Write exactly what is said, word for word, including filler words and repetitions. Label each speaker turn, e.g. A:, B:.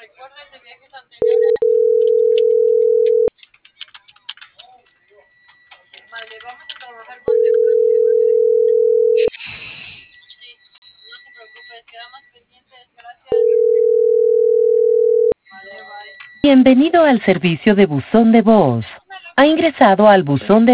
A: Bienvenido al servicio de buzón de voz. Ha ingresado al buzón de